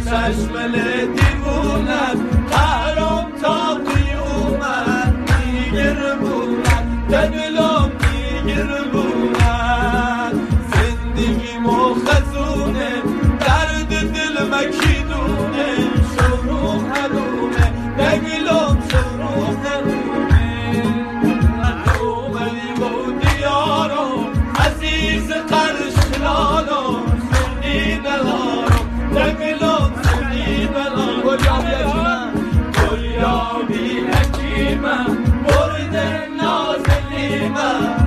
چشمل دیوونت قهرم تا قیومت میگیر بونت دلم میگیر بونت زندگی مخزونه درد دل مکیدونه شروع حرومه نگلم شروع حرومه اومدی با دیارم عزیز قرشلالم سردی دلارم نگلم سردی دلارم گلیابی حکیمم برد نازلیمم